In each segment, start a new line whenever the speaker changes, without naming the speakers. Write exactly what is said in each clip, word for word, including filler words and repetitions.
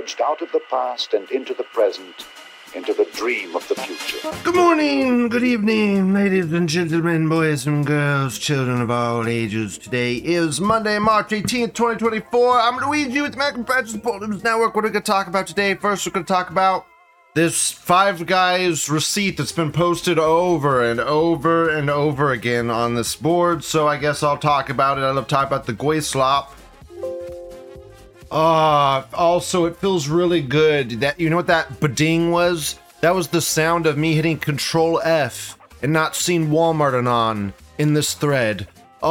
emerged out of the past and into the present, into the dream of the future.
Good morning, good evening, ladies and gentlemen, boys and girls, children of all ages. Today is Monday, March eighteenth, twenty twenty-four. I'm Luigi with the American Franchise News Network. What are we going to talk about today? First, we're going to talk about this Five Guys receipt that's been posted over and over and over again on this board. So I guess I'll talk about it. I love talking about the Goy Slop. Ah, uh, also it feels really good. That, you know what that bading was? That was the sound of me hitting Control F and not seeing Walmart anon in this thread.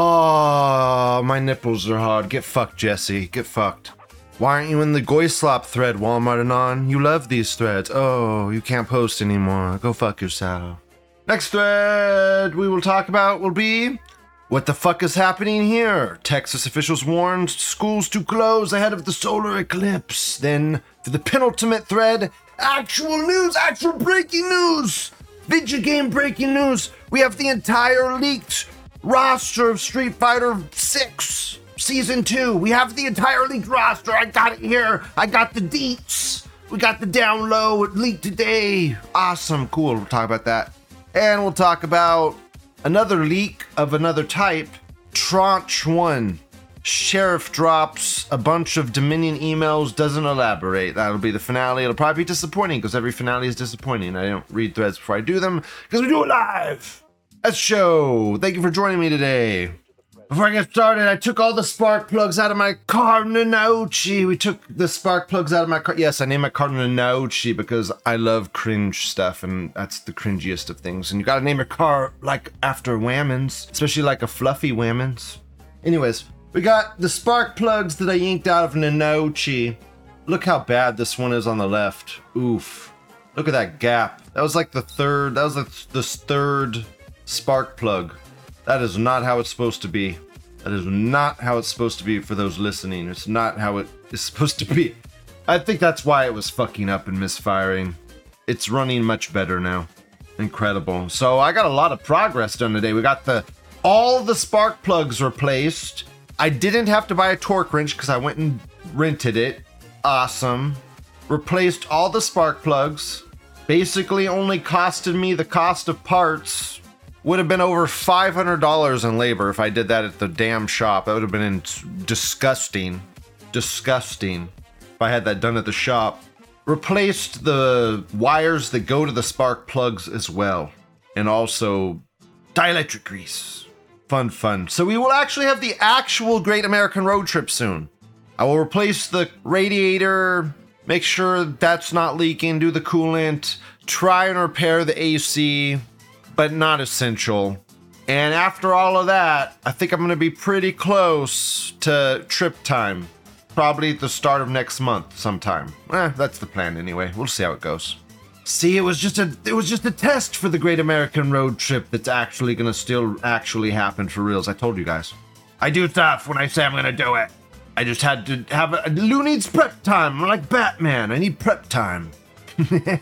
Oh, my nipples are hard. Get fucked, Jesse. Get fucked. Why aren't you in the Goy Slop thread, Walmart anon? You love these threads. Oh, you can't post anymore. Go fuck yourself. Next thread we will talk about will be what the fuck is happening here? Texas officials warned schools to close ahead of the solar eclipse. Then, for the penultimate thread, actual news, actual breaking news! Video game breaking news! We have the entire leaked roster of Street Fighter six Season two. We have the entire leaked roster. I got it here. I got the deets. We got the down low. It leaked today. Awesome. Cool. We'll talk about that. And we'll talk about another leak of another type, Tranche one. Sheriff drops a bunch of Dominion emails, doesn't elaborate. That'll be the finale. It'll probably be disappointing because every finale is disappointing. I don't read threads before I do them because we do it live. Let's show. Thank you for joining me today. Before I get started, I took all the spark plugs out of my car, Nanauchi. We took the spark plugs out of my car. Yes, I named my car Nanauchi because I love cringe stuff, and that's the cringiest of things. And you gotta name your car like after Whammons, especially like a fluffy Whammons. Anyways, we got the spark plugs that I yanked out of Nanauchi. Look how bad this one is on the left. Oof. Look at that gap. That was like the third, that was like the third spark plug. That is not how it's supposed to be. That is not how it's supposed to be for those listening. It's not how it is supposed to be. I think that's why it was fucking up and misfiring. It's running much better now. Incredible. So I got a lot of progress done today. We got the all the spark plugs replaced. I didn't have to buy a torque wrench because I went and rented it. Awesome. Replaced all the spark plugs. Basically only costed me the cost of parts. Would have been over five hundred dollars in labor if I did that at the damn shop. That would have been in- disgusting. Disgusting. If I had that done at the shop. Replaced the wires that go to the spark plugs as well. And also dielectric grease. Fun, fun. So we will actually have the actual Great American Road Trip soon. I will replace the radiator, make sure that's not leaking, do the coolant, try and repair the A C, but not essential. And after all of that, I think I'm going to be pretty close to trip time. Probably at the start of next month sometime. Eh, that's the plan anyway. We'll see how it goes. See, it was just a it was just a test for the Great American Road Trip that's actually going to still actually happen for reals. I told you guys. I do stuff when I say I'm going to do it. I just had to have a... Lou needs prep time. I'm like Batman. I need prep time. Okay,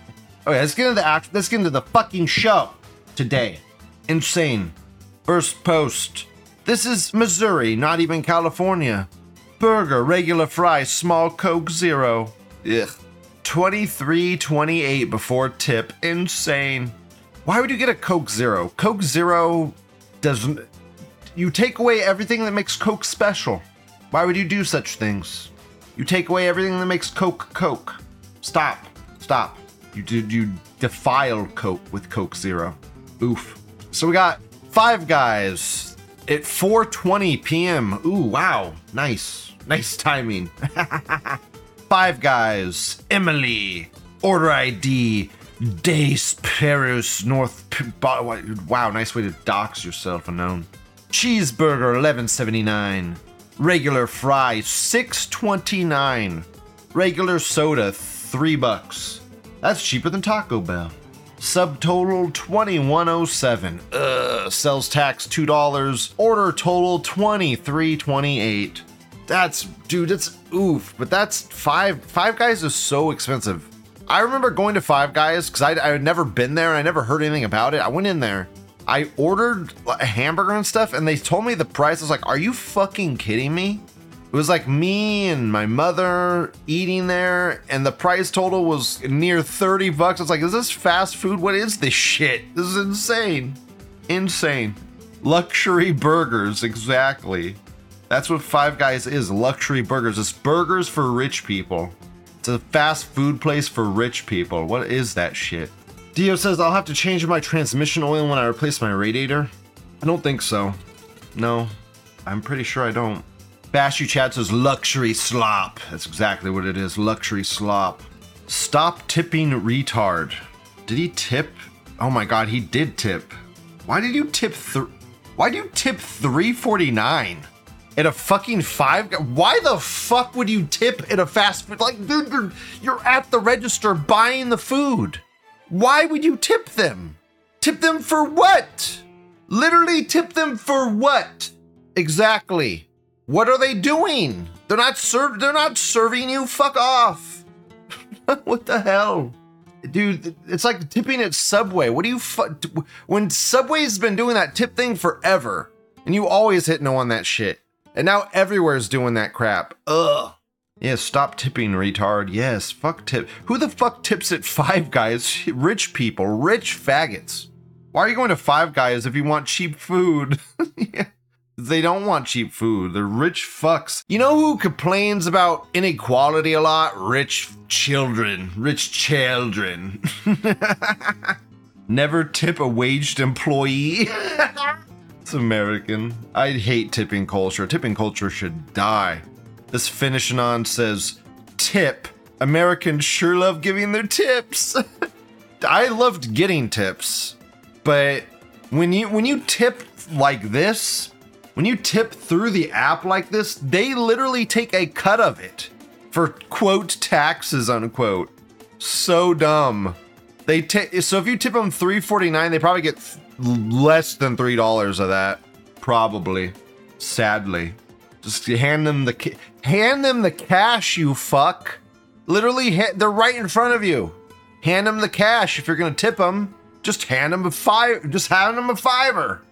let's get into the act. Let's get into the fucking show. Today. Insane. First post. This is Missouri, not even California. Burger, regular fry, small Coke Zero. Ugh. twenty-three twenty-eight before tip. Insane. Why would you get a Coke Zero? Coke Zero doesn't... You take away everything that makes Coke special. Why would you do such things? You take away everything that makes Coke Coke. Stop. Stop. You did you defile Coke with Coke Zero. Oof. So we got Five Guys at four twenty p.m. Ooh, wow. Nice. Nice timing. Five Guys. Emily. Order I D. Des Paris North. P- wow, nice way to dox yourself, unknown. Cheeseburger, eleven seventy-nine. Regular fry, six twenty-nine. Regular soda, three bucks. That's cheaper than Taco Bell. Subtotal twenty-one oh seven. Ugh. Sales tax two dollars. Order total twenty-three twenty-eight. That's, dude, it's oof. But that's five. Five Guys is so expensive. I remember going to Five Guys because I had never been there. I never heard anything about it. I went in there. I ordered a hamburger and stuff, and they told me the price. I was like, are you fucking kidding me? It was like me and my mother eating there, and the price total was near thirty bucks. I was like, is this fast food? What is this shit? This is insane. Insane. Luxury burgers, exactly. That's what Five Guys is, luxury burgers. It's burgers for rich people. It's a fast food place for rich people. What is that shit? Dio says, I'll have to change my transmission oil when I replace my radiator. I don't think so. No, I'm pretty sure I don't. Bashu Chat says luxury slop. That's exactly what it is, luxury slop. Stop tipping retard. Did he tip? Oh my god, he did tip. Why did you tip th- Why do you tip three forty-nine at a fucking Five Guys? Why the fuck would you tip at a fast food? Like, dude, you're, you're at the register buying the food. Why would you tip them? Tip them for what? Literally tip them for what? Exactly. What are they doing? They're not served. They're not serving you. Fuck off. What the hell? Dude, it's like tipping at Subway. What do you fu- when Subway's been doing that tip thing forever, and you always hit no on that shit. And now everywhere's doing that crap. Ugh. Yeah, stop tipping, retard. Yes, fuck tip. Who the fuck tips at Five Guys? Rich people, rich faggots. Why are you going to Five Guys if you want cheap food? Yeah. They don't want cheap food. They're rich fucks. You know who complains about inequality a lot? Rich children. Rich children. Never tip a waged employee. It's American. I hate tipping culture. Tipping culture should die. This finishing on says, tip. Americans sure love giving their tips. I loved getting tips. But when you when you tip like this, when you tip through the app like this, they literally take a cut of it for quote taxes unquote. So dumb. They take so if you tip them three forty-nine, they probably get less than three dollars of that, probably. Sadly, just hand them the ca- hand them the cash, you fuck. Literally, ha- they're right in front of you. Hand them the cash if you're gonna tip them. Just hand them a five. Just hand them a fiver.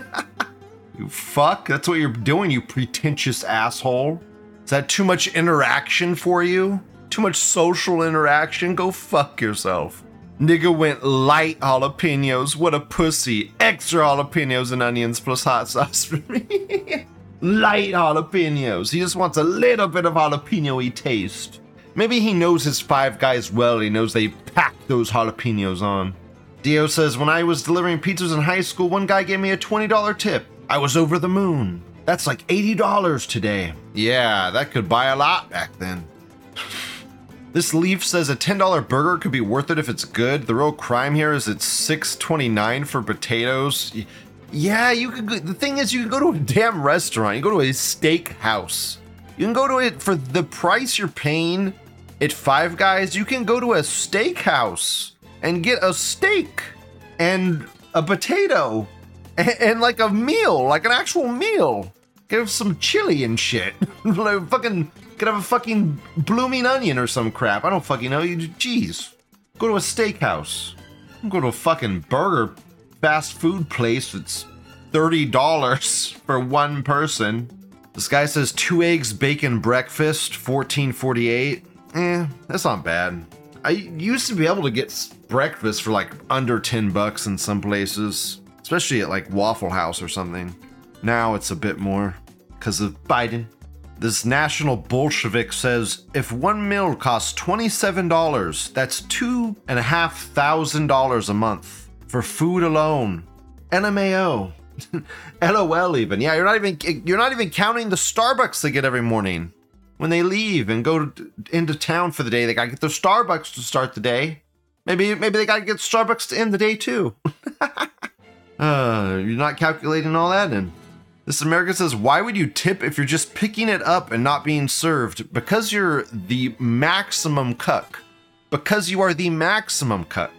You fuck. That's what you're doing, you pretentious asshole. Is that too much interaction for you? Too much social interaction? Go fuck yourself. Nigga went light jalapenos. What a pussy. Extra jalapenos and onions plus hot sauce for me. Light jalapenos. He just wants a little bit of jalapeno-y taste. Maybe he knows his Five Guys well. He knows they pack those jalapenos on. Dio says, when I was delivering pizzas in high school, one guy gave me a twenty dollars tip. I was over the moon. That's like eighty dollars today. Yeah, that could buy a lot back then. This Leaf says a ten dollar burger could be worth it if it's good. The real crime here is it's six twenty-nine for potatoes. Yeah, you could. Go, the thing is, you can go to a damn restaurant. You go to a steak house. You can go to it for the price you're paying at Five Guys. You can go to a steak house and get a steak and a potato and, and like a meal, like an actual meal. Get some chili and shit. Like fucking. Could have a fucking blooming onion or some crap. I don't fucking know. You, jeez. Go to a steakhouse. Go to a fucking burger fast food place that's thirty dollars for one person. This guy says two eggs, bacon, breakfast, fourteen forty-eight. Eh, that's not bad. I used to be able to get breakfast for like under ten bucks in some places, especially at like Waffle House or something. Now it's a bit more because of Biden. This National Bolshevik says, if one meal costs twenty-seven dollars, that's two and a half thousand dollars a month for food alone. N M A O. L O L even. Yeah, you're not even you're not even counting the Starbucks they get every morning. When they leave and go to, into town for the day, they gotta get their Starbucks to start the day. Maybe maybe they gotta get Starbucks to end the day too. uh, you're not calculating all that in. This America says, why would you tip if you're just picking it up and not being served? Because you're the maximum cuck. Because you are the maximum cuck.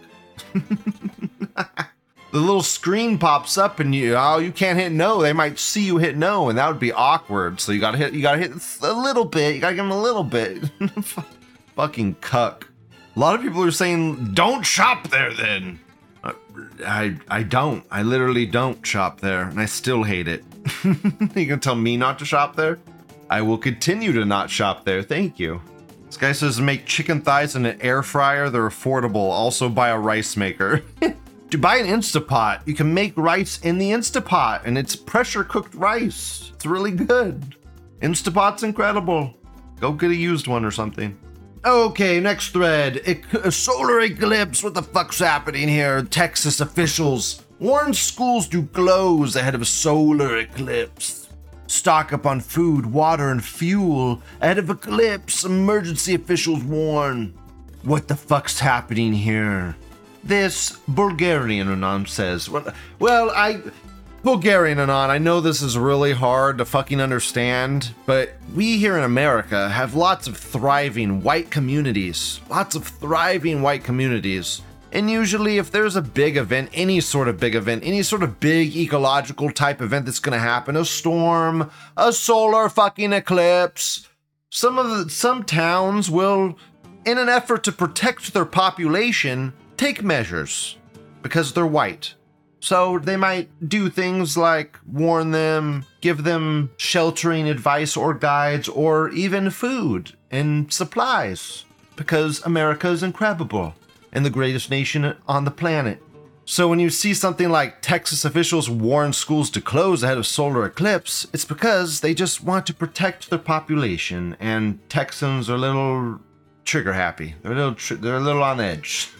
The little screen pops up and you, oh, you can't hit no. They might see you hit no, and that would be awkward. So you gotta hit, you gotta hit a little bit. You gotta give them a little bit. Fucking cuck. A lot of people are saying, don't shop there then. Uh, I I don't. I literally don't shop there, and I still hate it. You gonna tell me not to shop there? I will continue to not shop there, thank you. This guy says make chicken thighs in an air fryer, they're affordable. Also buy a rice maker. To buy an Instapot, you can make rice in the Instapot, and it's pressure cooked rice. It's really good. Instapot's incredible. Go get a used one or something. Okay, next thread. E- a solar eclipse. What the fuck's happening here? Texas officials warn schools to close ahead of a solar eclipse. Stock up on food, water, and fuel ahead of eclipse. Emergency officials warn. What the fuck's happening here? This Bulgarian Anon says, well, well, I, Bulgarian Anon, I know this is really hard to fucking understand, but we here in America have lots of thriving white communities, lots of thriving white communities. And usually if there's a big event, any sort of big event, any sort of big ecological type event that's going to happen, a storm, a solar fucking eclipse, some of the, some towns will, in an effort to protect their population, take measures because they're white. So they might do things like warn them, give them sheltering advice or guides, or even food and supplies, because America is incredible and the greatest nation on the planet. So when you see something like Texas officials warn schools to close ahead of solar eclipse, it's because they just want to protect their population, and Texans are a little trigger happy. They're a little, tr- they're a little on edge.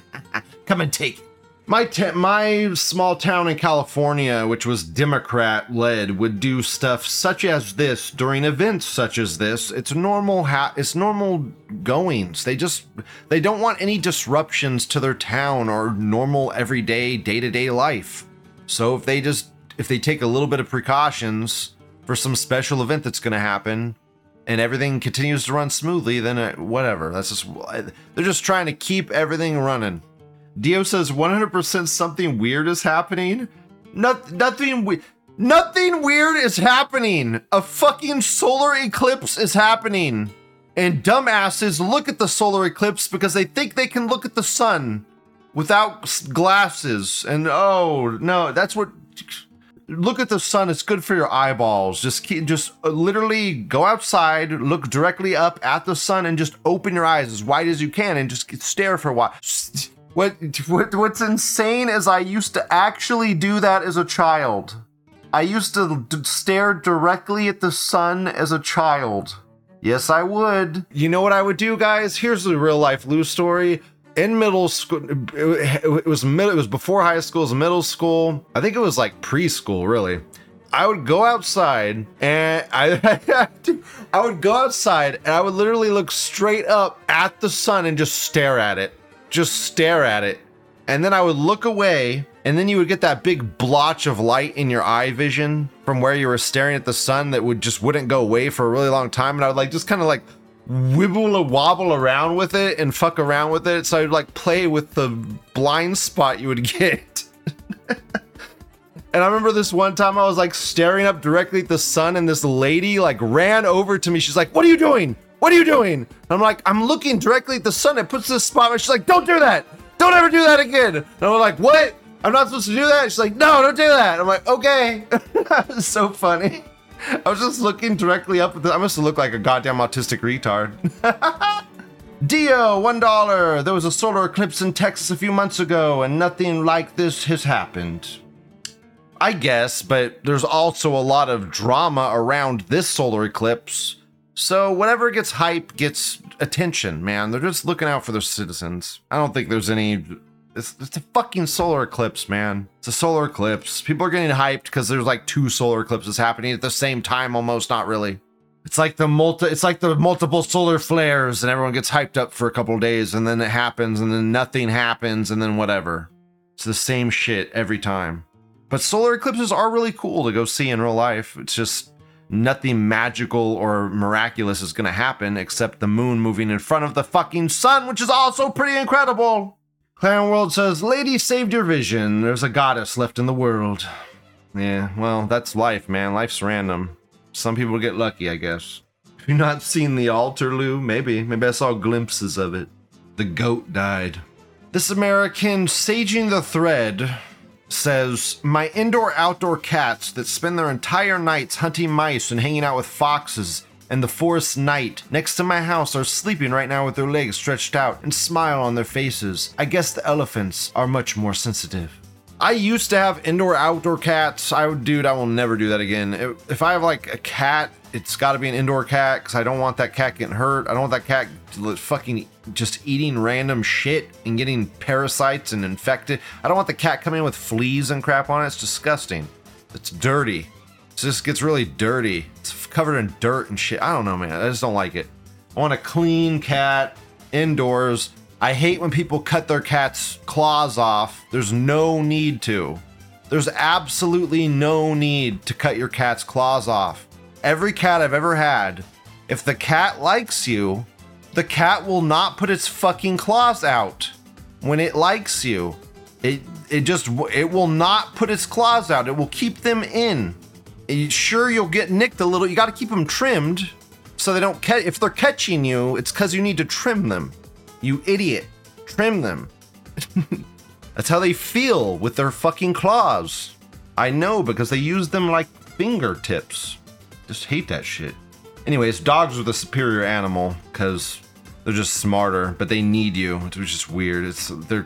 Come and take it. My te- my small town in California, which was Democrat-led, would do stuff such as this during events such as this. It's normal. Ha- it's normal goings. They just they don't want any disruptions to their town or normal everyday day-to-day life. So if they just if they take a little bit of precautions for some special event that's going to happen, and everything continues to run smoothly, then uh, whatever. That's just they're just trying to keep everything running. Dio says one hundred percent something weird is happening. Not, nothing we- Nothing weird is happening. A fucking solar eclipse is happening. And dumbasses look at the solar eclipse because they think they can look at the sun without glasses. And oh, no, that's what... Look at the sun. It's good for your eyeballs. Just keep, just literally go outside, look directly up at the sun, and just open your eyes as wide as you can and just stare for a while. What, what what's insane is I used to actually do that as a child. I used to d- stare directly at the sun as a child. Yes, I would. You know what I would do, guys? Here's the real life Lou story. In middle school, it was middle, it was before high school, it was middle school. I think it was like preschool, really. I would go outside and I, I would go outside and I would literally look straight up at the sun and just stare at it. Just stare at it. And then I would look away, and then you would get that big blotch of light in your eye vision from where you were staring at the sun that would just wouldn't go away for a really long time. And I would like just kind of like wibble a wobble around with it and fuck around with it. So I'd like play with the blind spot you would get. And I remember this one time I was like staring up directly at the sun, and this lady like ran over to me. She's like, "What are you doing? What are you doing?" And I'm like, "I'm looking directly at the sun. It puts this spot." And she's like, "Don't do that. Don't ever do that again." And I'm like, "What? I'm not supposed to do that?" She's like, "No, don't do that." I'm like, "Okay." That was so funny. I was just looking directly up at the, I must have looked like a goddamn autistic retard. Dio, one dollar. There was a solar eclipse in Texas a few months ago, and nothing like this has happened. I guess, but there's also a lot of drama around this solar eclipse. So whatever gets hype gets attention, man. They're just looking out for their citizens. I don't think there's any... It's, it's a fucking solar eclipse, man. It's a solar eclipse. People are getting hyped because there's like two solar eclipses happening at the same time, almost. Not really. It's like the multi. It's like the multiple solar flares, and everyone gets hyped up for a couple of days, and then it happens, and then nothing happens, and then whatever. It's the same shit every time. But solar eclipses are really cool to go see in real life. It's just nothing magical or miraculous is going to happen except the moon moving in front of the fucking sun, which is also pretty incredible. Clown World says, "Lady saved your vision. There's a goddess left in the world." Yeah, well, that's life, man. Life's random. Some people get lucky, I guess. Have you not seen the altar, Lou? Maybe. Maybe I saw glimpses of it. The goat died. This American saging the thread says, my indoor-outdoor cats that spend their entire nights hunting mice and hanging out with foxes and the forest night next to my house are sleeping right now with their legs stretched out and smile on their faces. I guess the elephants are much more sensitive. I used to have indoor-outdoor cats. I would, dude, I will never do that again. If I have like a cat, it's got to be an indoor cat because I don't want that cat getting hurt. I don't want that cat fucking just eating random shit and getting parasites and infected. I don't want the cat coming in with fleas and crap on it. It's disgusting. It's dirty. It just gets really dirty. It's covered in dirt and shit. I don't know, man. I just don't like it. I want a clean cat indoors. I hate when people cut their cat's claws off. There's no need to. There's absolutely no need to cut your cat's claws off. Every cat I've ever had, if the cat likes you, the cat will not put its fucking claws out. When it likes you, it it just it will not put its claws out. It will keep them in. It, sure, you'll get nicked a little. You got to keep them trimmed so they don't catch. If they're catching you, it's because you need to trim them. You idiot. Trim them. That's how they feel with their fucking claws. I know because they use them like fingertips. Just hate that shit. Anyways, dogs are the superior animal because they're just smarter, but they need you, which is just weird. It's they're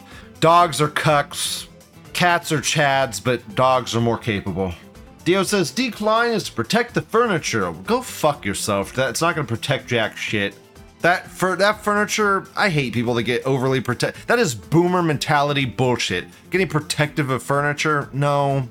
dogs are cucks, cats are chads, but dogs are more capable. Dio says decline is to protect the furniture. Go fuck yourself. That's not gonna protect jack shit. That for that furniture, I hate people that get overly protect. That is boomer mentality bullshit. Getting protective of furniture? No,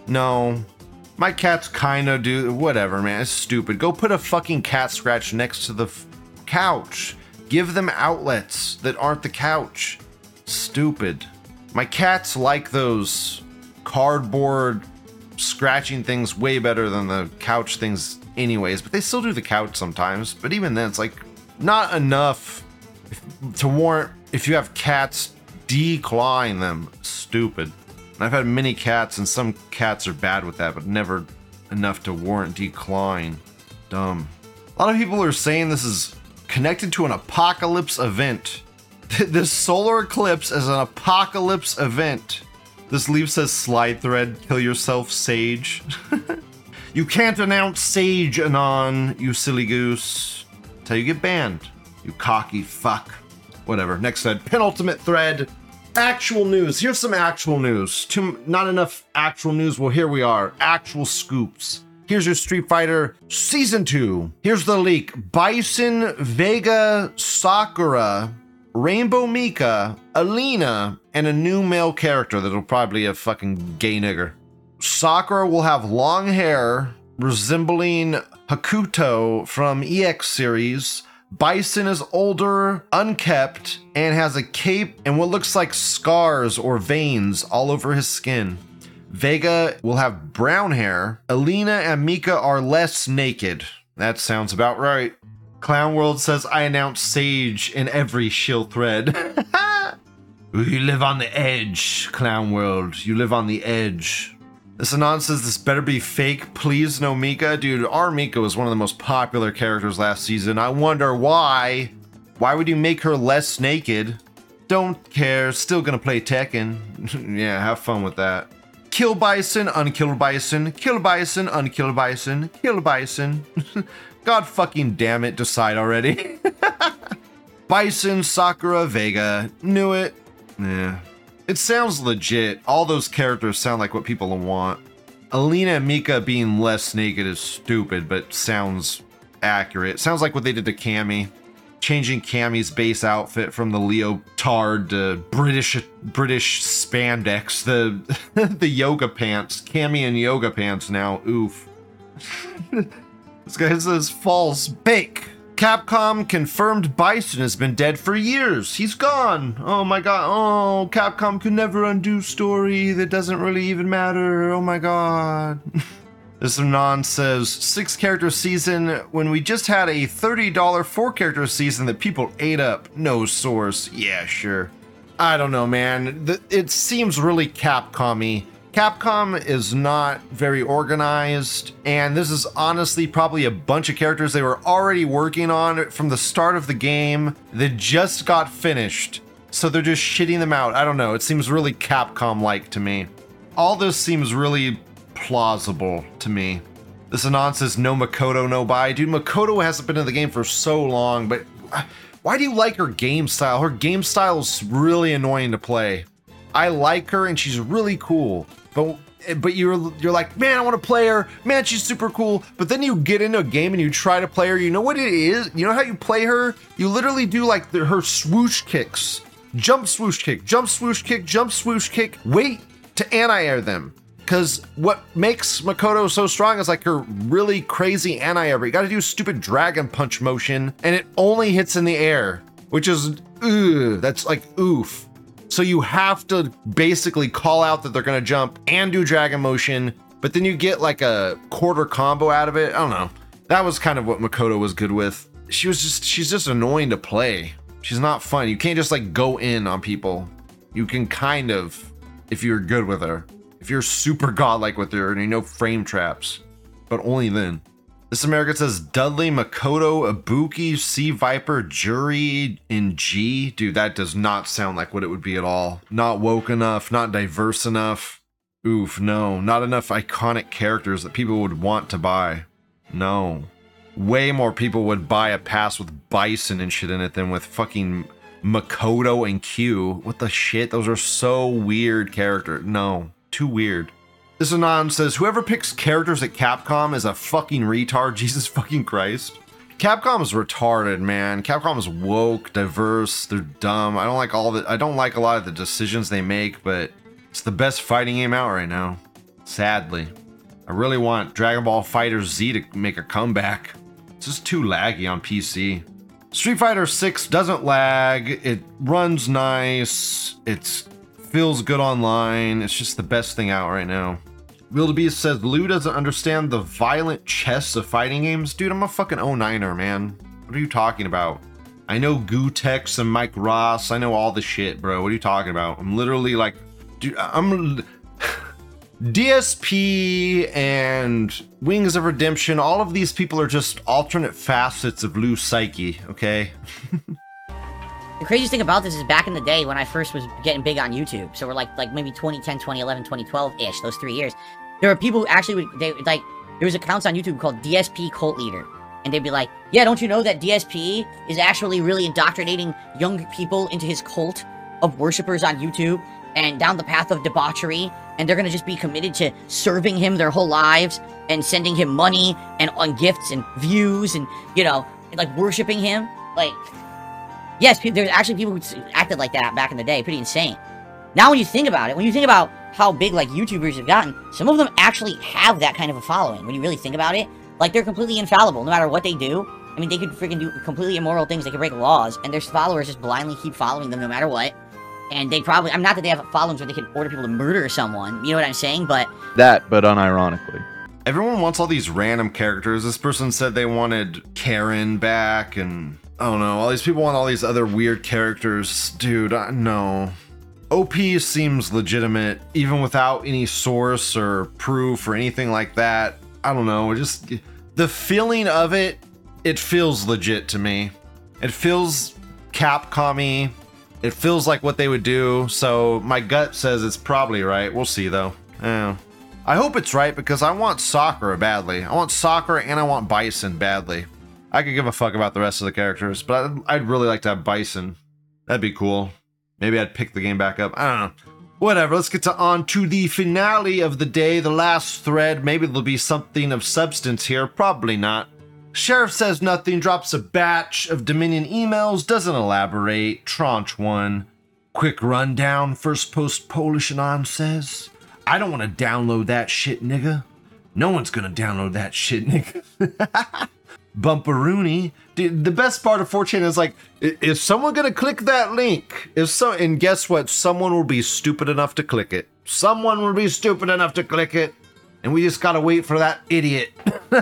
no. My cats kind of do. Whatever, man. It's stupid. Go put a fucking cat scratch next to the f- couch. Give them outlets that aren't the couch. Stupid. My cats like those cardboard scratching things way better than the couch things, anyways. But they still do the couch sometimes. But even then, it's like. Not enough to warrant, if you have cats, decline them. Stupid. I've had many cats and some cats are bad with that, but never enough to warrant decline. Dumb. A lot of people are saying this is connected to an apocalypse event. This solar eclipse is an apocalypse event. This leaf says slide thread, kill yourself, Sage. You can't announce Sage, Anon, you silly goose. How you get banned, you cocky fuck. Whatever. Next thread, penultimate thread. Actual news. Here's some actual news. Too not enough actual news. Well, here we are. Actual scoops. Here's your Street Fighter Season two. Here's the leak. Bison, Vega, Sakura, Rainbow Mika, Alina, and a new male character that'll probably be a fucking gay nigger. Sakura will have long hair resembling Hakuto from E X series. Bison is older, unkept, and has a cape and what looks like scars or veins all over his skin. Vega will have brown hair. Alina and Mika are less naked. That sounds about right. Clown World says, I announce Sage in every shill thread. You live on the edge, Clown World. You live on the edge. This Anon says this better be fake. Please no Mika. Dude, our Mika was one of the most popular characters last season. I wonder why. Why would you make her less naked? Don't care. Still gonna play Tekken. Yeah, have fun with that. Kill Bison, unkill Bison. Kill Bison, unkill Bison. Kill Bison. God fucking damn it, decide already. Bison, Sakura, Vega. Knew it. Yeah. It sounds legit. All those characters sound like what people want. Alina and Mika being less naked is stupid, but sounds accurate. Sounds like what they did to Cammy. Changing Cammy's base outfit from the leotard to British British spandex. The the yoga pants. Cammy and yoga pants now. Oof. This guy says false. Bake. Capcom confirmed Bison has been dead for years. He's gone. Oh my god. Oh, Capcom could never undo story that doesn't really even matter. Oh my god. This Anon says, six character season when we just had a thirty dollar four character season that people ate up. No source. Yeah, sure. I don't know, man. The, it seems really Capcom-y. Capcom is not very organized, and this is honestly probably a bunch of characters they were already working on from the start of the game that just got finished. So they're just shitting them out. I don't know. It seems really Capcom-like to me. all this seems really plausible to me. This Anon says, no Makoto, no buy. Dude, Makoto hasn't been in the game for so long, but why do you like her game style? Her game style is really annoying to play. I like her and she's really cool, but but you're you're like, man, I want to play her. Man, she's super cool. But then you get into a game and you try to play her. You know what it is? You know how you play her? You literally do like the, her swoosh kicks. Jump swoosh kick, jump swoosh kick, jump swoosh kick. Wait to anti-air them. Because what makes Makoto so strong is like her really crazy anti-air. You got to do stupid dragon punch motion and it only hits in the air, which is, ugh, that's like oof. So you have to basically call out that they're gonna jump and do dragon motion, but then you get like a quarter combo out of it. I don't know. That was kind of what Makoto was good with. She was just, she's just annoying to play. She's not fun. You can't just like go in on people. You can kind of, if you're good with her. If you're super godlike with her and you know frame traps, but only then. This American says Dudley, Makoto, Ibuki, Sea Viper, Jury, and G. Dude, that does not sound like what it would be at all. Not woke enough, not diverse enough. Oof, no. Not enough iconic characters that people would want to buy. No. Way more people would buy a pass with Bison and shit in it than with fucking Makoto and Q. What the shit? Those are so weird characters. No. Too weird. This Anon says, whoever picks characters at Capcom is a fucking retard. Jesus fucking Christ. Capcom is retarded, man. Capcom is woke, diverse, they're dumb. I don't like all the, I don't like a lot of the decisions they make, but it's the best fighting game out right now. Sadly. I really want Dragon Ball Fighter Z to make a comeback. It's just too laggy on P C. Street Fighter six doesn't lag. It runs nice. It feels good online. It's just the best thing out right now. Wildebeest says, Lou doesn't understand the violent chess of fighting games. Dude, I'm a fucking oh niner, man. What are you talking about? I know Gutex and Mike Ross. I know all the shit, bro. What are you talking about? I'm literally like, dude, I'm... D S P and Wings of Redemption, all of these people are just alternate facets of Lou's psyche, okay?
The craziest thing about this is back in the day when I first was getting big on YouTube, so we're like like maybe twenty ten, twenty eleven, twenty twelve-ish, those three years, there were people who actually would, they like, there was accounts on YouTube called D S P Cult Leader, and they'd be like, yeah, don't you know that D S P is actually really indoctrinating young people into his cult of worshippers on YouTube, and down the path of debauchery, and they're gonna just be committed to serving him their whole lives, and sending him money, and on gifts, and views, and, you know, and, like, worshiping him, like... Yes, there's actually people who acted like that back in the day. Pretty insane. Now when you think about it, when you think about how big, like, YouTubers have gotten, some of them actually have that kind of a following. When you really think about it, like, they're completely infallible no matter what they do. I mean, they could freaking do completely immoral things. They could break laws, and their followers just blindly keep following them no matter what. And they probably, I'm not that they have followings where they can order people to murder someone, you know what I'm saying, but...
That, but unironically.
Everyone wants all these random characters. This person said they wanted Karen back, and... I don't know, all these people want all these other weird characters. Dude, I, no. O P seems legitimate, even without any source or proof or anything like that. I don't know, just the feeling of it, it feels legit to me. It feels Capcom-y. It feels like what they would do, so my gut says it's probably right. We'll see, though. Eh. I hope it's right, because I want Sakura badly. I want Sakura and I want Bison badly. I could give a fuck about the rest of the characters, but I'd, I'd really like to have Bison. That'd be cool. Maybe I'd pick the game back up. I don't know. Whatever, let's get to on to the finale of the day, the last thread. Maybe there'll be something of substance here. Probably not. Sheriff says nothing, drops a batch of Dominion emails, doesn't elaborate. Tranche one. Quick rundown, first post Polish Anon says, I don't want to download that shit, nigga. No one's gonna download that shit, nigga. Bumperoony. Dude, the best part of four chan is like, is someone gonna click that link? If so, and guess what? Someone will be stupid enough to click it. Someone will be stupid enough to click it. And we just gotta wait for that idiot.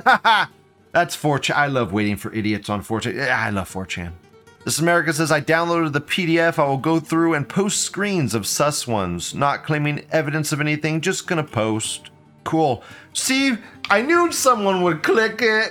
That's four chan. I love waiting for idiots on four chan. I love four chan. This America says, I downloaded the P D F. I will go through and post screens of sus ones. Not claiming evidence of anything, just gonna post. Cool. See, I knew someone would click it.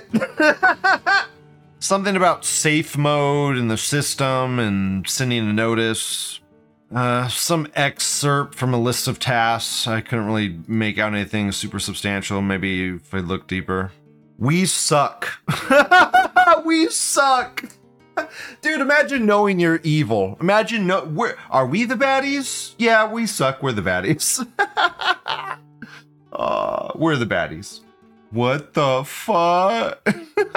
Something about safe mode in the system and sending a notice. Uh, some excerpt from a list of tasks. I couldn't really make out anything super substantial. Maybe if I look deeper. We suck. We suck. Dude, imagine knowing you're evil. Imagine no we're are we the baddies? Yeah, we suck. We're the baddies. uh, we're the baddies. What the fuck?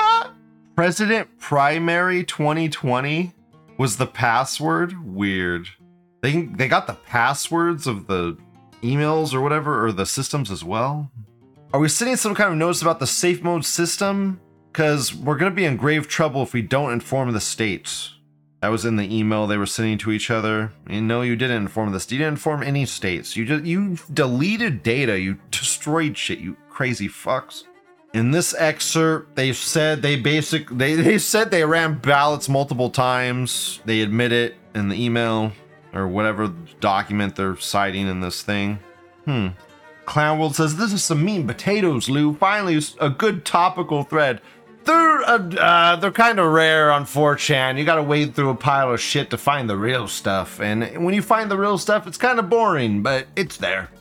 President Primary twenty twenty was the password? Weird. They they got the passwords of the emails or whatever, or the systems as well. Are we sending some kind of notice about the safe mode system? Because we're going to be in grave trouble if we don't inform the states. That was in the email they were sending to each other. And no, you didn't inform this. You didn't inform any states. You just you deleted data. You destroyed shit. You crazy fucks. In this excerpt, they said they basic they they said they ran ballots multiple times. They admit it in the email or whatever document they're citing in this thing. Hmm. Clownworld says this is some meat and potatoes, Lou. Finally, a good topical thread. They're uh, uh, they're kind of rare on four chan. You gotta wade through a pile of shit to find the real stuff, and when you find the real stuff, it's kind of boring, but it's there.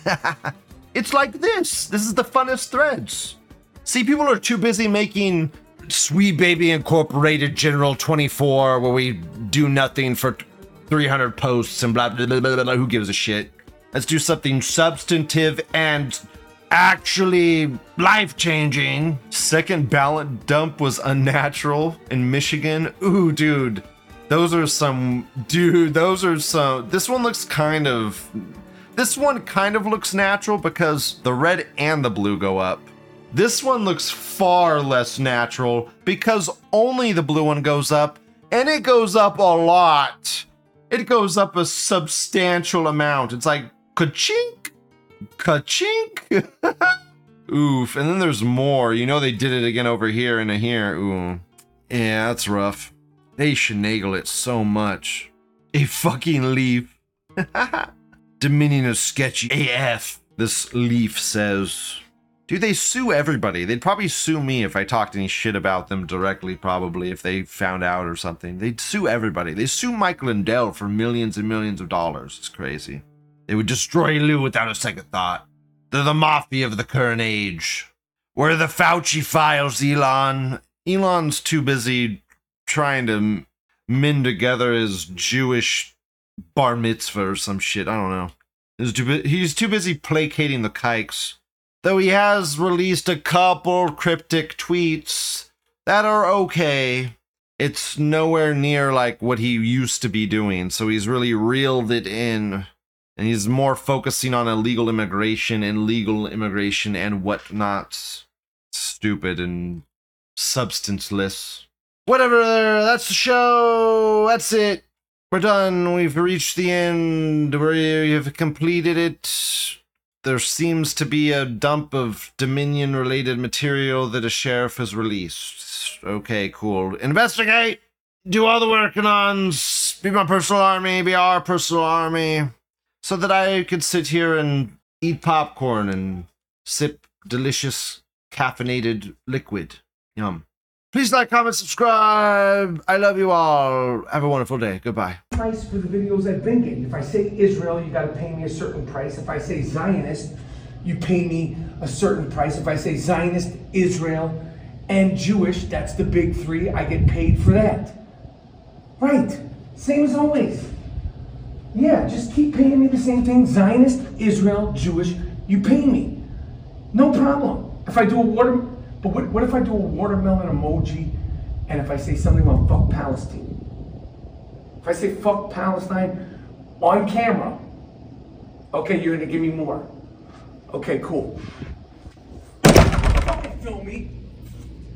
It's like this. This is the funnest threads. See, people are too busy making Sweet Baby Incorporated General twenty-four, where we do nothing for three hundred posts and blah blah blah blah blah. Who gives a shit? Let's do something substantive and actually life-changing. Second ballot dump was unnatural in Michigan. Ooh, dude. Those are some... Dude, those are some... This one looks kind of... This one kind of looks natural because the red and the blue go up. This one looks far less natural because only the blue one goes up, and it goes up a lot. It goes up a substantial amount. It's like ka-chink, ka-chink. Oof. And then there's more. You know they did it again over here and here. Ooh. Yeah, that's rough. They finagle it so much. A fucking leaf. Dominion is sketchy A F, this leaf says. Dude, they sue everybody. They'd probably sue me if I talked any shit about them directly, probably, if they found out or something. They'd sue everybody. They sue Mike Lindell for millions and millions of dollars. It's crazy. They would destroy Lou without a second thought. They're the mafia of the current age. Where are the Fauci files, Elon? Elon's too busy trying to mend together his Jewish bar mitzvah or some shit. I don't know. He's too, bu- he's too busy placating the kikes. Though he has released a couple cryptic tweets that are okay. It's nowhere near like what he used to be doing. So he's really reeled it in. And he's more focusing on illegal immigration and legal immigration and whatnot. Stupid and substanceless. Whatever, that's the show. That's it. We're done. We've reached the end. We have completed it. There seems to be a dump of Dominion-related material that a sheriff has released. Okay, cool. Investigate. Do all the working ons. Be my personal army. Be our personal army. So that I could sit here and eat popcorn and sip delicious caffeinated liquid. Yum. Please like, comment, subscribe. I love you all. Have a wonderful day. Goodbye.
Price for the videos I've been getting. If I say Israel, you got to pay me a certain price. If I say Zionist, you pay me a certain price. If I say Zionist, Israel, and Jewish, that's the big three, I get paid for that. Right. Same as always. Yeah, just keep paying me the same thing. Zionist, Israel, Jewish, you pay me. No problem. If I do a water, but what, what if I do a watermelon emoji and if I say something about fuck Palestine? If I say fuck Palestine on camera, okay, you're gonna give me more. Okay, cool. Don't film me.